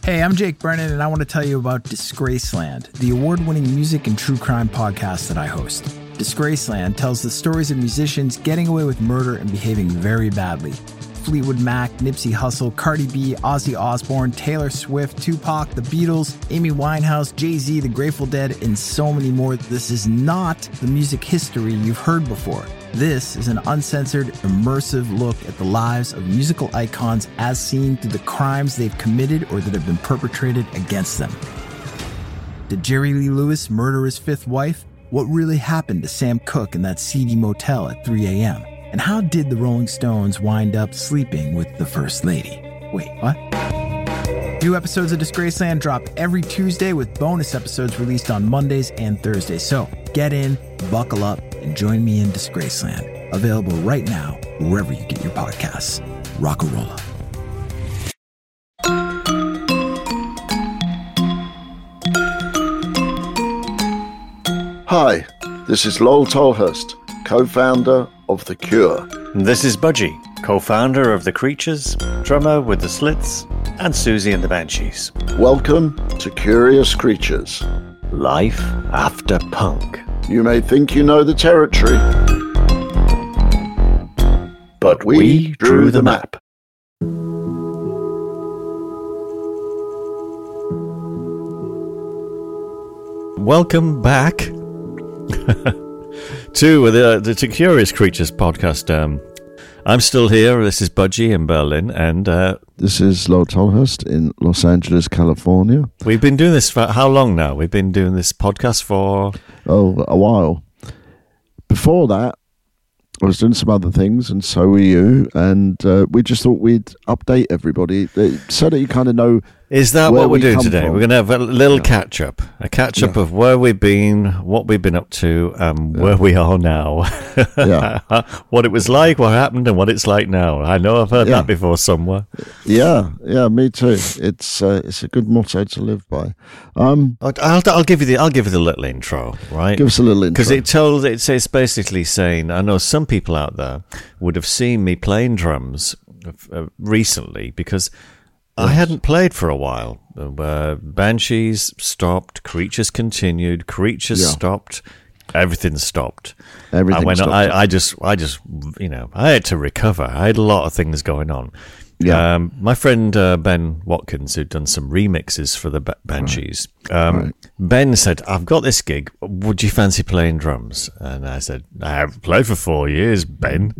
Hey, I'm Jake Brennan, and I want to tell you about Disgraceland, the award-winning music and true crime podcast that I host. Disgraceland tells the stories of musicians getting away with murder and behaving very badly. Fleetwood Mac, Nipsey Hussle, Cardi B, Ozzy Osbourne, Taylor Swift, Tupac, The Beatles, Amy Winehouse, Jay-Z, The Grateful Dead, and so many more. This is not the music history you've heard before. This is an uncensored, immersive look at the lives of musical icons as seen through the crimes they've committed or that have been perpetrated against them. Did Jerry Lee Lewis murder his fifth wife? What really happened to Sam Cooke in that seedy motel at 3 a.m.? And how did the Rolling Stones wind up sleeping with the First Lady? Wait, what? New episodes of Disgraceland drop every Tuesday with bonus episodes released on Mondays and Thursdays. So get in, buckle up, and join me in Disgraceland. Available right now, wherever you get your podcasts. Rock-a-rolla. Hi, this is Lowell Tolhurst, co-founder of The Cure. And this is Budgie, co-founder of The Creatures, drummer with The Slits, and Susie and the Banshees. Welcome to Curious Creatures. Life after punk. You may think you know the territory, but we drew the map. Welcome back to the Curious Creatures podcast. I'm still here. This is Budgie in Berlin, and this is Lowell Tolhurst in Los Angeles, California. We've been doing this for how long now? We've been doing this podcast for a while. Before that, I was doing some other things, and so were you. And we just thought we'd update everybody so that you kind of know. Is that what we're doing today? From. We're going to have a little catch-up. A catch-up of where we've been, what we've been up to, where we are now. What it was like, what happened, and what it's like now. I know I've heard that before somewhere. Yeah, me too. It's a good motto to live by. I'll give you the little intro, right? Give us a little intro. Because it's basically saying, I know some people out there would have seen me playing drums recently because I hadn't played for a while. Banshees stopped, Creatures continued, Creatures stopped, everything stopped. Everything stopped. I just, I had to recover. I had a lot of things going on. Yeah. My friend Ben Watkins, who'd done some remixes for the Banshees, Ben said, I've got this gig. Would you fancy playing drums? And I said, I haven't played for 4 years, Ben.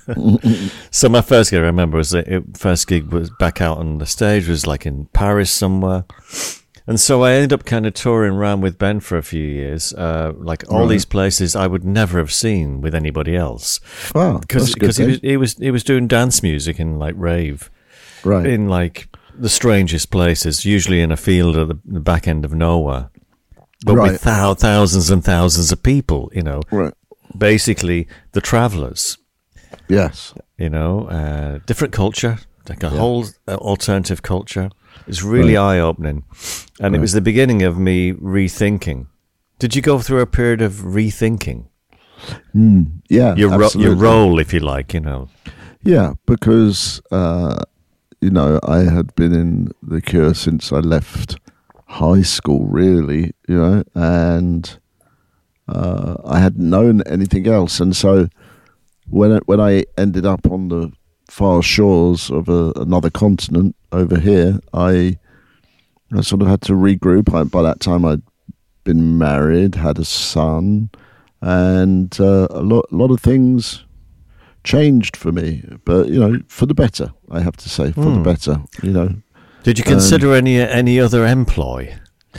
So my first gig, I remember, was back out on the stage, was like in Paris somewhere. And so I ended up kind of touring around with Ben for a few years, all these places I would never have seen with anybody else. Wow, because he was doing dance music in like rave, right? In like the strangest places, usually in a field at the back end of nowhere, but with thousands and thousands of people. Basically the travelers. Yes, different culture, like a whole alternative culture. It's really eye-opening. And it was the beginning of me rethinking. Did you go through a period of rethinking? Yeah, your role, if you like, Yeah, because, I had been in The Cure since I left high school, really, and I hadn't known anything else. And so when I ended up on the far shores of another continent over here, I sort of had to regroup. By that time I'd been married, had a son, and a lot of things changed for me, but for the better, I have to say, for the better. Did you consider any other employ?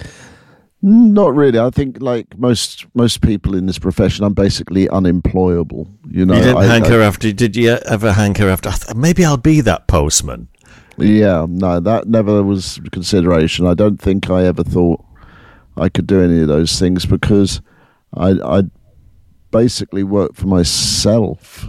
Not really. I think, like most people in this profession, I'm basically unemployable. You didn't hanker after. Did you ever hanker after? Maybe I'll be that postman. Yeah, no, that never was a consideration. I don't think I ever thought I could do any of those things because I basically worked for myself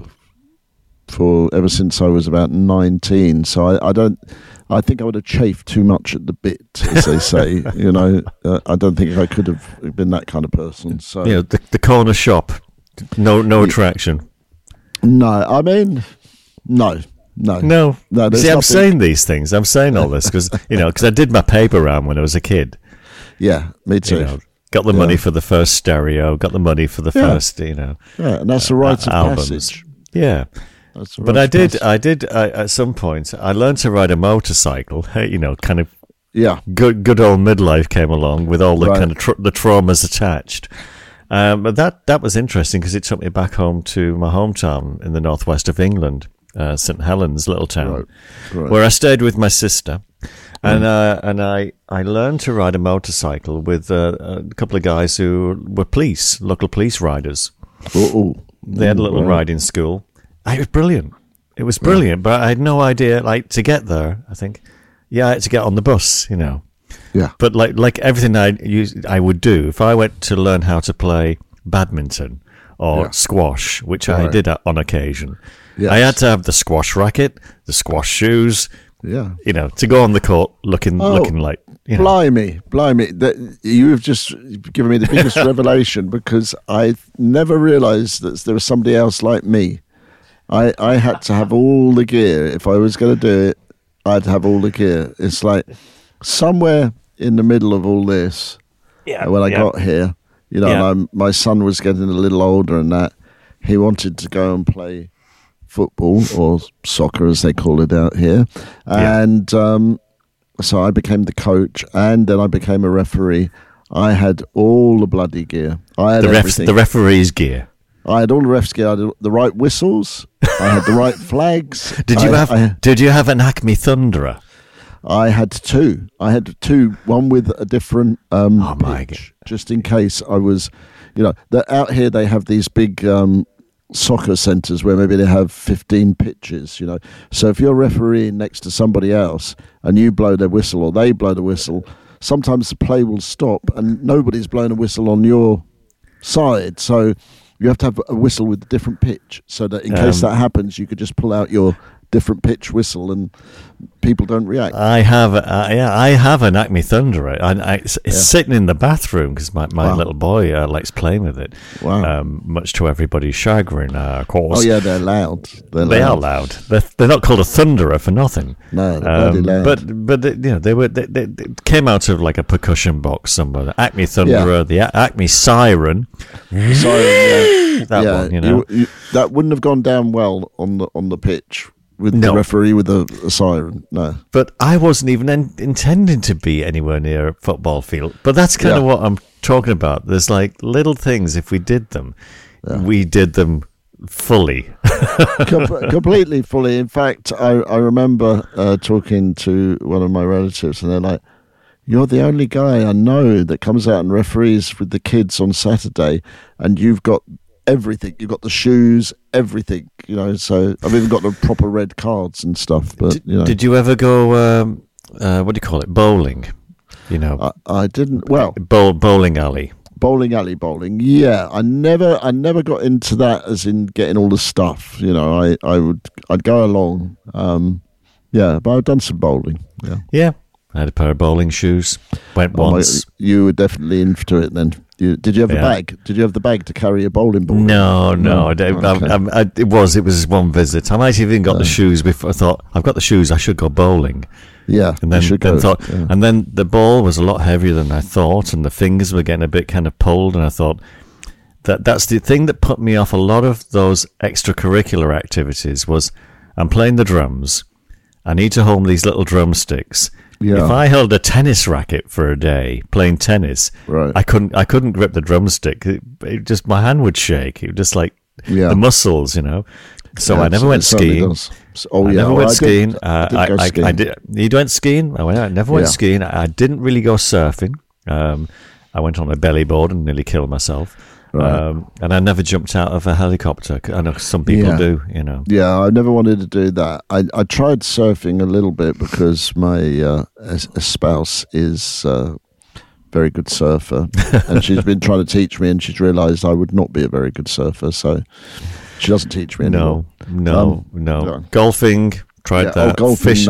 ever since I was about 19. So I think I would have chafed too much at the bit, as they say. I don't think I could have been that kind of person. So the corner shop, no attraction. No, I mean, no. No. There's See, I'm nothing. saying these things. I'm saying all this because I did my paper round when I was a kid. Yeah, me too. Got the money for the first stereo. Got the money for the first, Yeah, and that's the rite of albums. passage. Yeah. But I did. At some point, I learned to ride a motorcycle. Kind of. Yeah. Good old midlife came along with all the kind of the traumas attached. But that was interesting because it took me back home to my hometown in the northwest of England, St Helens, little town, where I stayed with my sister, and I learned to ride a motorcycle with a couple of guys who were local police riders. They had a little riding school. It was brilliant. It was brilliant, but I had no idea. Like to get there, I think, I had to get on the bus. Yeah. But like everything I would do if I went to learn how to play badminton or squash, which I did on occasion. Yes. I had to have the squash racket, the squash shoes. Yeah. To go on the court looking like. Blimey. You have just given me the biggest revelation because I never realised that there was somebody else like me. I had to have all the gear. If I was going to do it, I'd have all the gear. It's like somewhere in the middle of all this, when I got here, my son was getting a little older and that. He wanted to go and play football or soccer, as they call it out here. And so I became the coach and then I became a referee. I had all the bloody gear. I had everything. The referee's gear. I had all the refs' gear. I had the right whistles. I had the right flags. Did you have an Acme Thunderer? I had two. One with a different pitch, just in case I was, out here they have these big soccer centres where maybe they have 15 pitches, So if you're refereeing next to somebody else and you blow their whistle or they blow the whistle, sometimes the play will stop and nobody's blowing a whistle on your side. So you have to have a whistle with a different pitch so that in case that happens, you could just pull out your different pitch whistle and people don't react. I have an Acme Thunderer. It's sitting in the bathroom because my little boy likes playing with it. Wow. Much to everybody's chagrin, of course. Oh yeah, they're loud. They are loud. They're not called a Thunderer for nothing. No, they're bloody loud. But they came out of like a percussion box somewhere. Acme Thunderer, the Acme Siren. Siren, that one, that wouldn't have gone down well on the pitch. With the referee with a siren, no. But I wasn't even intending to be anywhere near a football field. But that's kind of what I'm talking about. There's like little things, if we did them, we did them fully. Completely fully. In fact, I remember talking to one of my relatives and they're like, you're the only guy I know that comes out and referees with the kids on Saturday and you've got everything. You've got the shoes, everything, so I've even got the proper red cards and stuff. But did you ever go what do you call it, bowling? I didn't. Well, bowling alley. Yeah, I never got into that as in getting all the stuff. I'd go along. But I've done some bowling. Yeah. I had a pair of bowling shoes. Went once. You were definitely into it then. Did you have a bag? Did you have the bag to carry a bowling ball? No. It was one visit. I might have even got the shoes before. I thought, I've got the shoes, I should go bowling. Yeah, and then the ball was a lot heavier than I thought, and the fingers were getting a bit kind of pulled, and I thought that's the thing that put me off a lot of those extracurricular activities was I'm playing the drums. I need to hold these little drumsticks. Yeah. If I held a tennis racket for a day playing tennis, I couldn't grip the drumstick. It just my hand would shake. It was just like the muscles, So I never went skiing. I never went skiing. I did. You went skiing? I never went skiing. I didn't really go surfing. I went on a belly board and nearly killed myself. And I never jumped out of a helicopter. I know some people do, Yeah, I never wanted to do that. I tried surfing a little bit because my spouse is a very good surfer. And she's been trying to teach me and she's realised I would not be a very good surfer. So she doesn't teach me anymore. No. Golfing, tried that. Golfing,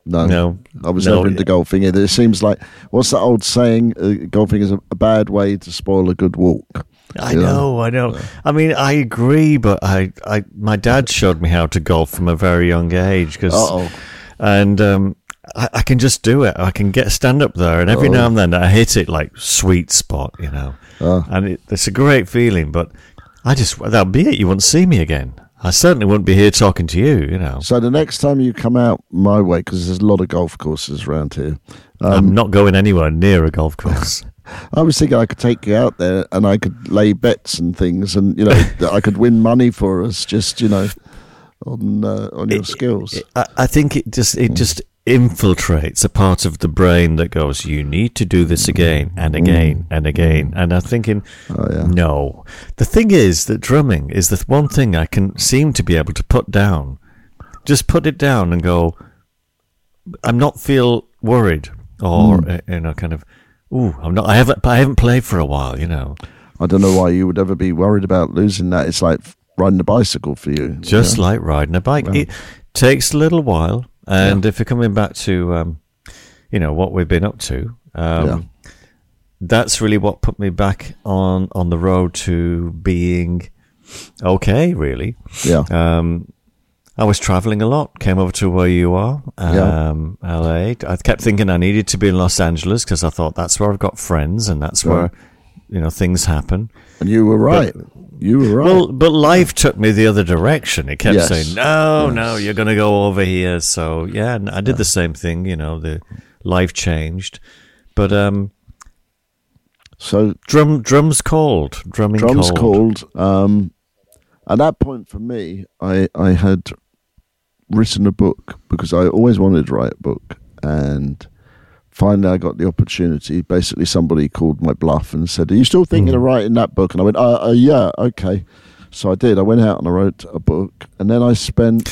No. I was never into golfing either. It seems like, what's that old saying? Golfing is a bad way to spoil a good walk. I know. I mean, I agree, but my dad showed me how to golf from a very young age. And I can just do it. I can stand up there, and every now and then I hit it like sweet spot, and it's a great feeling. But that'll be it. You won't see me again. I certainly wouldn't be here talking to you, So the next time you come out my way, because there's a lot of golf courses around here. I'm not going anywhere near a golf course. I was thinking I could take you out there and I could lay bets and things, and I could win money for us, just on your skills. I think it just infiltrates a part of the brain that goes, you need to do this again and again and again. And I'm thinking, no. The thing is that drumming is the one thing I can seem to be able to put down. Just put it down and go, I'm not feel worried or, kind of, I haven't played for a while, I don't know why you would ever be worried about losing that. It's like riding a bicycle for you. Just like riding a bike. Well, it takes a little while. And if you're coming back to, what we've been up to, that's really what put me back on the road to being okay, really. Yeah. I was traveling a lot, came over to where you are, LA. I kept thinking I needed to be in Los Angeles because I thought that's where I've got friends and that's where, things happen. And you were right. You were right. Well, but life took me the other direction. It kept saying, no, you're going to go over here. So, and I did the same thing, the life changed. But, so drums called. Drums called. At that point for me, I had written a book because I always wanted to write a book, and finally I got the opportunity. Basically somebody called my bluff and said, are you still thinking of writing that book? And I went, yeah, okay. So I did. I went out and I wrote a book, and then I spent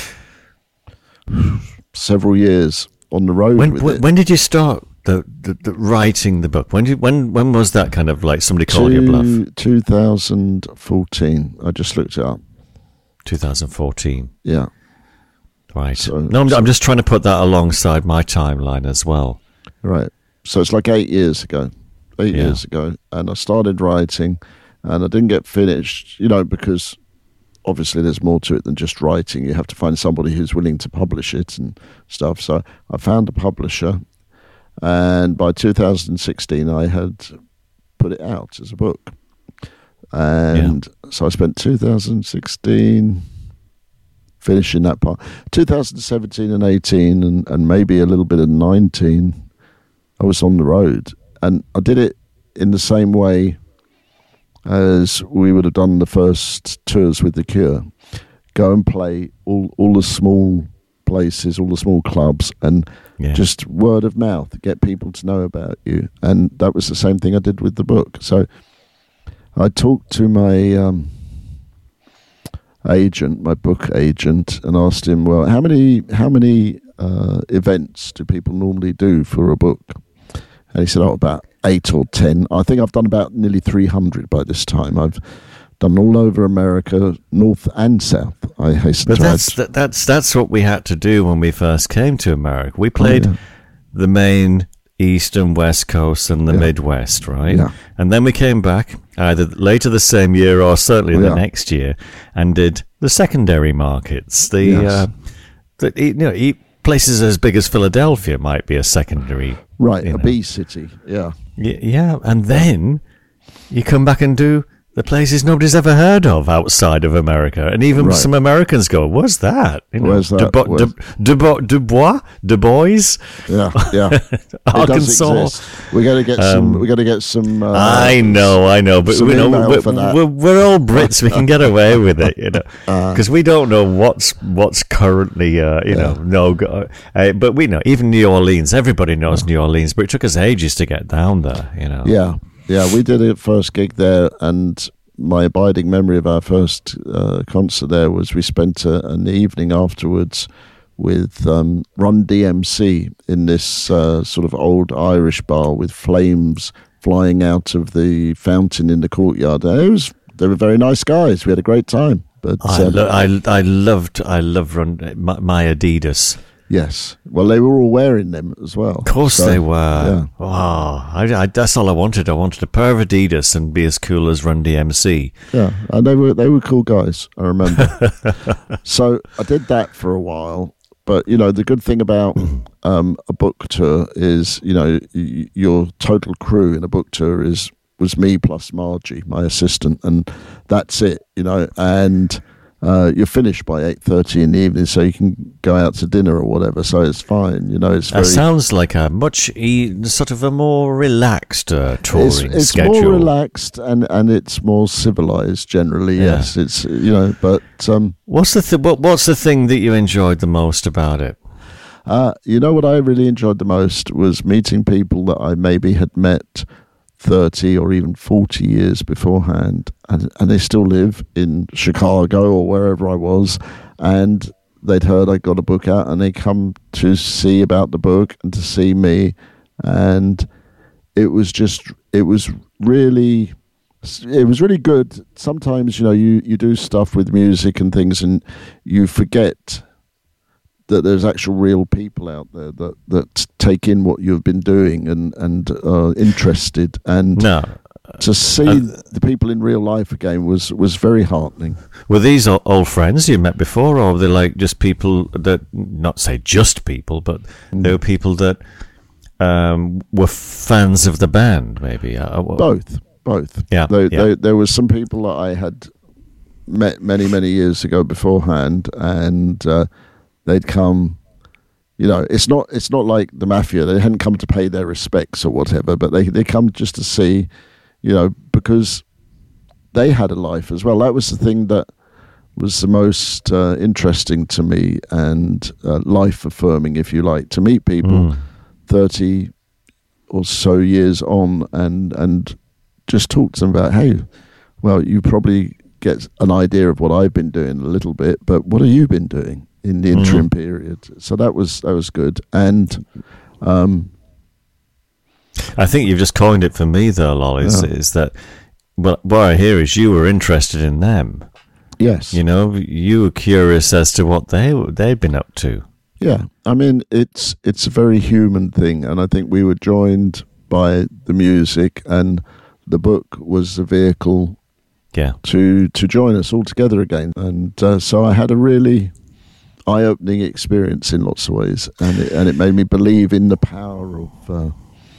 several years on the road with it. When did you start the writing the book? When was that kind of like somebody called your bluff? 2014. I just looked it up. 2014. Yeah. Right. So, I'm just trying to put that alongside my timeline as well. Right. So it's like 8 years ago. 8 years ago. And I started writing, and I didn't get finished, because obviously there's more to it than just writing. You have to find somebody who's willing to publish it and stuff. So I found a publisher, and by 2016 I had put it out as a book. And so I spent 2016 finishing that part. 2017 and 18 and maybe a little bit of 19, I was on the road. And I did it in the same way as we would have done the first tours with The Cure. Go and play all the small places, all the small clubs, and just word of mouth, get people to know about you. And that was the same thing I did with the book. So I talked to my agent, my book agent, and asked him, well, how many events do people normally do for a book? And he said, about 8 or 10. I think I've done about nearly 300 by this time. I've done all over America, north and south. I hasten to add. That's what we had to do when we first came to America. We played the main East and West Coast and the Midwest, right? Yeah. And then we came back either later the same year or certainly the next year and did the secondary markets. Places as big as Philadelphia might be a secondary. Right, a B city, yeah. Yeah, and then you come back and do the places nobody's ever heard of outside of America. And even some Americans go, what's that? Where's that? Du Bois? Yeah. Arkansas. We got to get some. I know, but we're all Brits. We can get away with it, because we don't know what's currently, but we know even New Orleans. Everybody knows New Orleans, but it took us ages to get down there, Yeah, we did a first gig there, and my abiding memory of our first concert there was we spent an evening afterwards with Run DMC in this sort of old Irish bar with flames flying out of the fountain in the courtyard. They were very nice guys. We had a great time. But I loved Run, my Adidas. Yes. Well, they were all wearing them as well. Of course they were. Yeah. Oh, that's all I wanted. I wanted a pair of Adidas and be as cool as Run DMC. Yeah, and they were cool guys, I remember. So I did that for a while. But, the good thing about a book tour is, your total crew in a book tour was me plus Margie, my assistant, and that's it, and you're finished by 8:30 in the evening, so you can go out to dinner or whatever, so it's fine, it's very... That sounds like a sort of a more relaxed touring schedule. It's more relaxed, and it's more civilized generally, yes, it's, but... What's the thing that you enjoyed the most about it? What I really enjoyed the most was meeting people that I maybe had met 30 or even 40 years beforehand, and they still live in Chicago or wherever I was, and they'd heard I got a book out, and they come to see about the book and to see me, and it was really good. Sometimes, you do stuff with music and things, and you forget that there's actual real people out there that take in what you've been doing and are interested. And to see the people in real life again was very heartening. Were these old friends you met before, or were they like just people that, not say just people, but they were people that were fans of the band, maybe? Both. Yeah. There was some people that I had met many, many years ago beforehand, and they'd come, it's not like the Mafia. They hadn't come to pay their respects or whatever, but they come just to see, because they had a life as well. That was the thing that was the most interesting to me, and life affirming, if you like, to meet people 30 or so years on and just talk to them about, hey, well, you probably get an idea of what I've been doing a little bit, but what have you been doing in the interim period? So that was good. And I think you've just coined it for me, though, Lol, is that, well, what I hear is you were interested in them. Yes. You were curious as to what they'd been up to. Yeah. I mean, it's a very human thing, and I think we were joined by the music, and the book was the vehicle to join us all together again. And so I had a really eye-opening experience in lots of ways, and it made me believe in the power of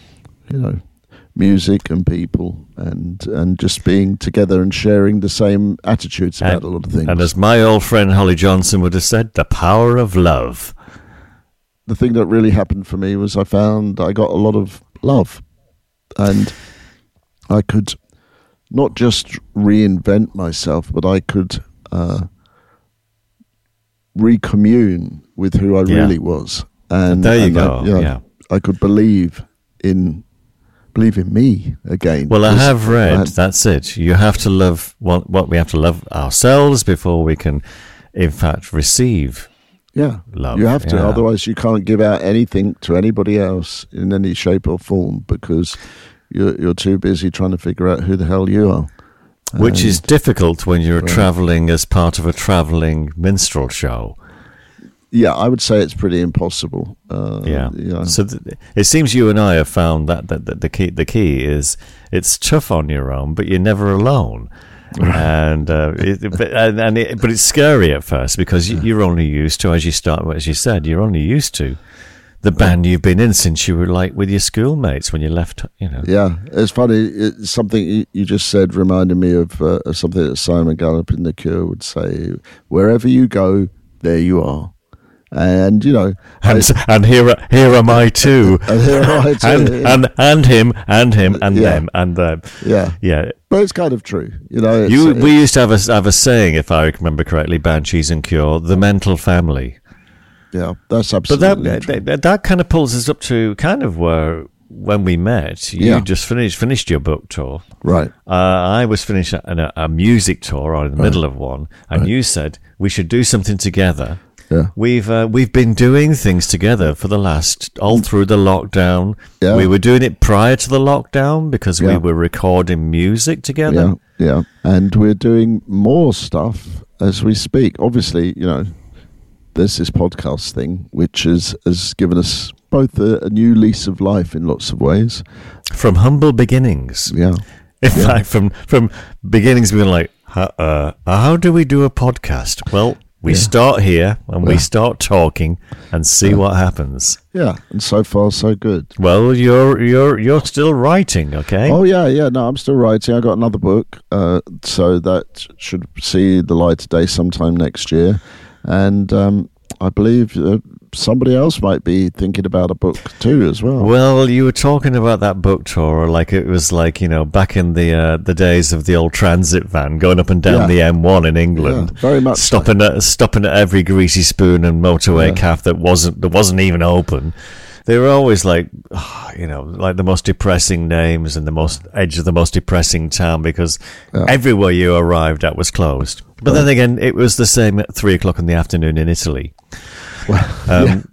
music and people, and just being together and sharing the same attitudes about a lot of things. And as my old friend Holly Johnson would have said, the power of love. The thing that really happened for me was I found I got a lot of love, and I could not just reinvent myself, but I could recommune with who I really was. And there you go. I could believe in me again. Well, I have read, that's it. You have to love what we have to love ourselves before we can, in fact, receive love. You have to, otherwise you can't give out anything to anybody else in any shape or form, because you're too busy trying to figure out who the hell you are. Which is difficult when you're travelling as part of a travelling minstrel show. Yeah, I would say it's pretty impossible. So it seems you and I have found that the key is it's tough on your own, but you're never alone. And but it's scary at first, because you're only used to, as you said, you're only used to the band you've been in since you were like with your schoolmates when you left. Yeah, it's funny. It's something you just said reminded me of something that Simon Gallup in The Cure would say: "Wherever you go, there you are." And and here am I too, and here am I too, and him and them and them. Yeah. But it's kind of true, We used to have a saying, if I remember correctly, Banshees and Cure, the mental family. Yeah, that's absolutely true. That kind of pulls us up to kind of where when we met. You just finished your book tour, right? I was finishing a music tour, or in the middle of one, and you said we should do something together. Yeah. We've been doing things together for all through the lockdown. Yeah. We were doing it prior to the lockdown because we were recording music together. Yeah. And we're doing more stuff as we speak. Obviously, there's this podcast thing, which has given us both a new lease of life in lots of ways. From humble beginnings. Yeah. In fact, from beginnings, we were like, how do we do a podcast? Well, we start here and we start talking and see what happens. Yeah, and so far so good. Well, you're still writing, okay? Oh yeah. No, I'm still writing. I got another book, so that should see the light of day sometime next year, and I believe somebody else might be thinking about a book too as well. Well, you were talking about that book tour like it was like, back in the days of the old transit van going up and down the M1 in England. Yeah, very much stopping at every greasy spoon and motorway cafe that wasn't even open. They were always like, like the most depressing names and the most edge of the most depressing town because everywhere you arrived at was closed. But then again, it was the same at 3:00 in the afternoon in Italy. Well,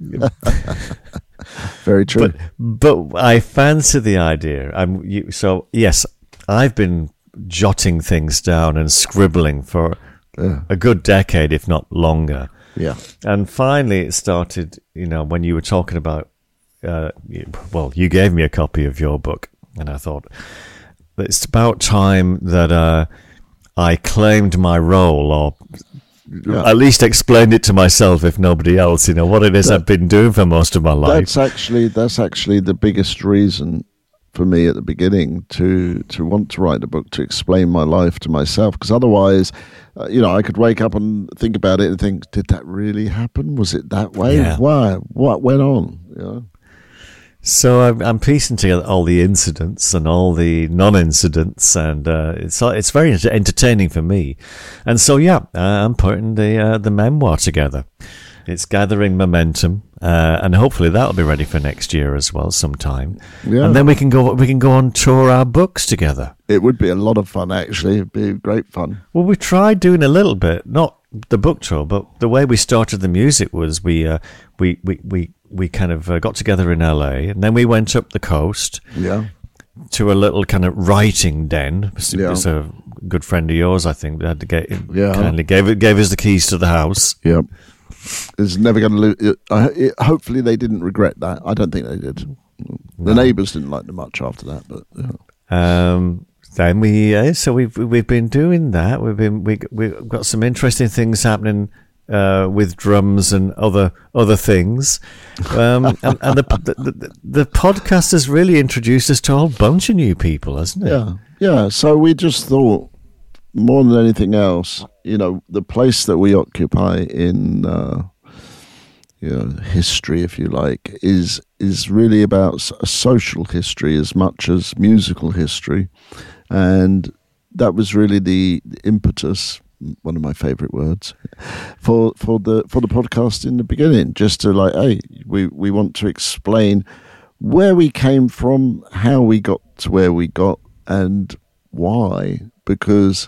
very true. But I fancy the idea. So yes, I've been jotting things down and scribbling for a good decade, if not longer. Yeah. And finally, it started. When you were talking about, you gave me a copy of your book, and I thought it's about time that I claimed my role, or at least explained it to myself, if nobody else. What it is I've been doing for most of my life. That's actually the biggest reason for me at the beginning to want to write a book, to explain my life to myself, because otherwise, I could wake up and think about it and think, did that really happen? Was it that way? Yeah. Why? What went on? So I'm piecing together all the incidents and all the non-incidents, and it's very entertaining for me. And so I'm putting the memoir together. It's gathering momentum, and hopefully that'll be ready for next year as well, sometime. Yeah. And then we can go on tour our books together. It would be a lot of fun, actually. It'd be great fun. Well, we tried doing a little bit, not the book tour, but the way we started the music was we kind of got together in LA, and then we went up the coast to a little kind of writing den. It's a good friend of yours, I think, that had to kindly gave us the keys to the house. Yep. It's never going to lose. Hopefully they didn't regret that. I don't think they did. The neighbours didn't like them much after that, but then we've been doing that. We've got some interesting things happening with drums and other things, and the podcast has really introduced us to a whole bunch of new people, hasn't it? Yeah. So we just thought, more than anything else, the place that we occupy in history, if you like, is really about a social history as much as musical history, and that was really the impetus, one of my favorite words, for the podcast in the beginning, just to we want to explain where we came from, how we got to where we got, and why. Because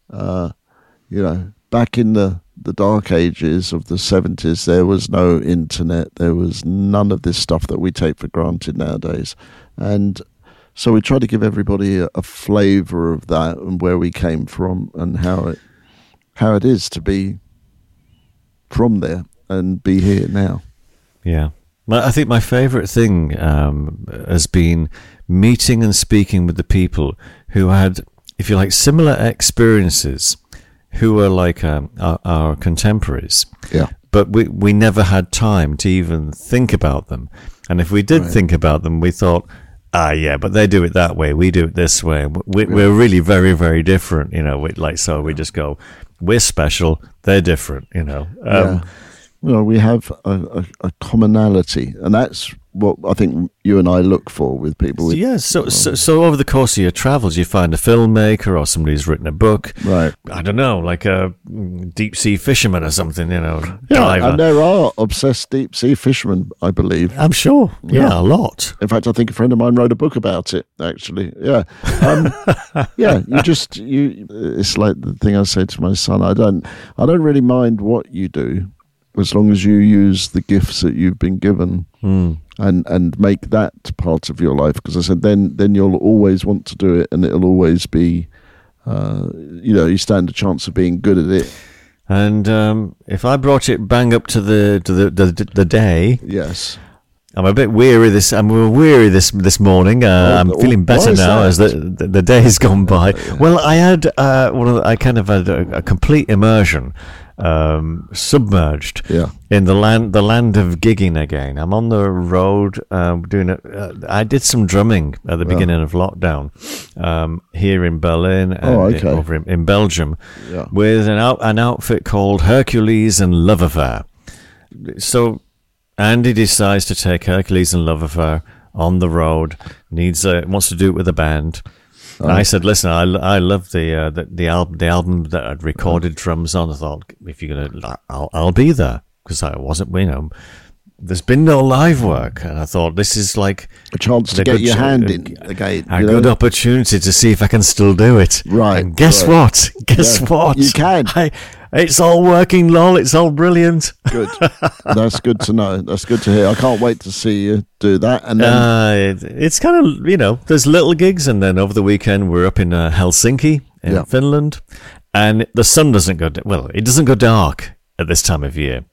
back in the dark ages of the 70s, there was no internet, there was none of this stuff that we take for granted nowadays, and so we try to give everybody a flavour of that and where we came from and how it is to be from there and be here now. Yeah. I think my favourite thing has been meeting and speaking with the people who had, if you like, similar experiences, who were like our contemporaries. Yeah. But we never had time to even think about them. And if we did think about them, we thought, but they do it that way, we do it this way. We're really very, very different, so we just go, we're special, they're different, we have a commonality, and that's what I think you and I look for with people. So over the course of your travels, you find a filmmaker or somebody who's written a book. Right. I don't know, like a deep sea fisherman or something, Yeah, diver. And there are obsessed deep sea fishermen, I believe. I'm sure. Yeah, a lot. In fact, I think a friend of mine wrote a book about it, actually. Yeah. It's like the thing I say to my son, I don't really mind what you do, as long as you use the gifts that you've been given and make that part of your life. Because I said, then you'll always want to do it, and it'll always be, you stand a chance of being good at it And if I brought it bang up to the day, yes. I'm a bit weary. I'm weary this morning. I'm feeling better now as the day's gone by. Well, I had I kind of had a complete immersion, submerged in the land of gigging again. I'm on the road doing it. I did some drumming at the beginning of lockdown here in Berlin and over in Belgium with an outfit called Hercules and Love Affair. So Andy decides to take Hercules and Love Affair on the road. Wants to do it with a band. And I said, "Listen, I love the album that I'd recorded drums on. I thought, if you're gonna, I'll be there because I wasn't. There's been no live work, and I thought this is like a chance to get your hand in again. A good opportunity to see if I can still do it. Right. And guess what? Guess what? You can. It's all working, lol. It's all brilliant. Good. That's good to know. That's good to hear. I can't wait to see you do that. And then it's kind of, there's little gigs, and then over the weekend we're up in Helsinki in Finland, and the sun doesn't go. It doesn't go dark at this time of year.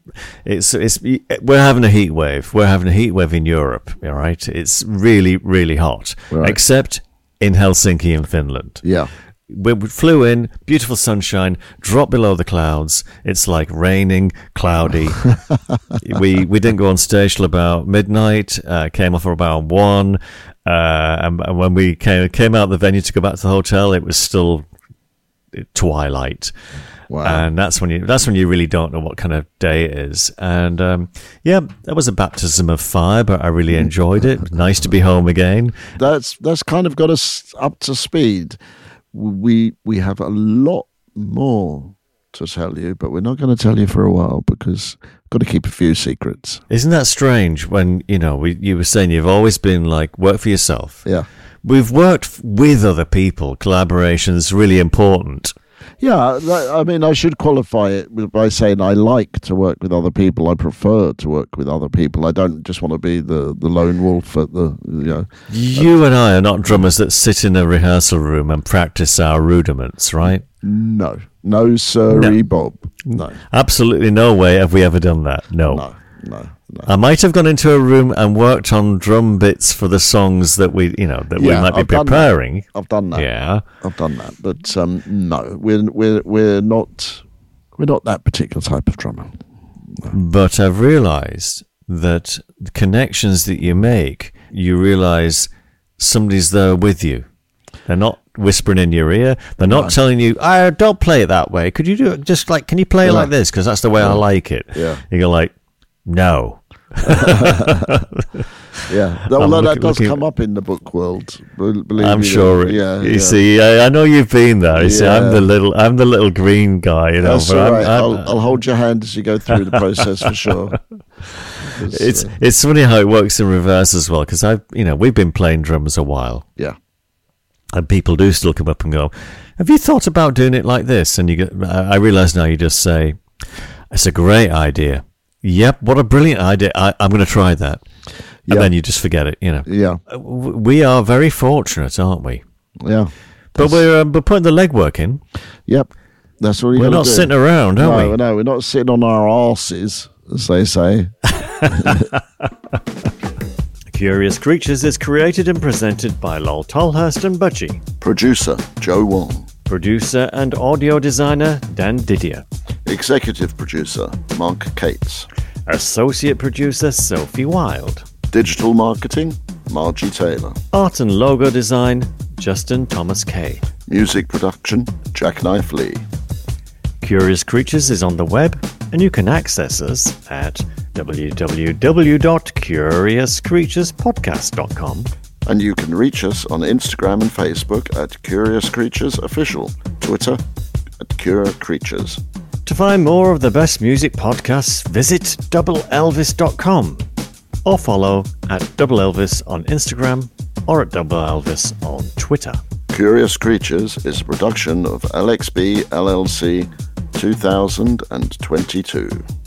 We're having a heat wave. We're having a heat wave in Europe. All right, it's really, really hot, except in Helsinki in Finland. Yeah. We flew in, beautiful sunshine, dropped below the clouds. It's like raining, cloudy. we didn't go on stage till about midnight, came off for about 1. And when we came out of the venue to go back to the hotel, it was still twilight. Wow. And that's when you really don't know what kind of day it is. And that was a baptism of fire, but I really enjoyed it. Nice to be home again. That's kind of got us up to speed. We have a lot more to tell you, but we're not going to tell you for a while because we've got to keep a few secrets. Isn't that strange when, you were saying you've always been like, work for yourself. Yeah. We've worked with other people. Collaboration's really important. Yeah, I mean, I should qualify it by saying I like to work with other people. I prefer to work with other people. I don't just want to be the lone wolf at the, You and I are not drummers that sit in a rehearsal room and practice our rudiments, right? No, sirree, Bob. No. Absolutely no way have we ever done that. No. I might have gone into a room and worked on drum bits for the songs that we might be preparing. I've done that. Yeah, I've done that. But no, we're not that particular type of drummer. No. But I've realised that the connections that you make, you realise somebody's there with you. They're not whispering in your ear. They're not telling you, don't play it that way. Could you do it just like, can you play it like this? Because that's the way I like it. Yeah. You go like, no. Yeah, that does come up in the book world. Believe I'm me, sure. You see, I know you've been there. You see, I'm the little green guy. That's all right. I'll hold your hand as you go through the process for sure. It's funny how it works in reverse as well. Because we've been playing drums a while. Yeah, and people do still come up and go, "Have you thought about doing it like this?" And I realise now you just say, "It's a great idea." Yep, what a brilliant idea. I'm going to try that. And then you just forget it, Yeah. We are very fortunate, aren't we? Yeah. But we're putting the legwork in. Yep. That's what we're not sitting around, are we? No, we're not sitting on our arses, as they say. Curious Creatures is created and presented by Lol Tolhurst and Budgie. Producer, Joe Wong. Producer and audio designer, Dan Didier. Executive producer, Mark Cates. Associate producer, Sophie Wild. Digital marketing, Margie Taylor. Art and logo design, Justin Thomas Kay. Music production, Jackknife Lee. Curious Creatures is on the web, and you can access us at www.curiouscreaturespodcast.com. And you can reach us on Instagram and Facebook at Curious Creatures Official, Twitter at Cure Creatures. To find more of the best music podcasts, visit doubleelvis.com or follow at Double Elvis on Instagram or at Double Elvis on Twitter. Curious Creatures is a production of LXB LLC 2022.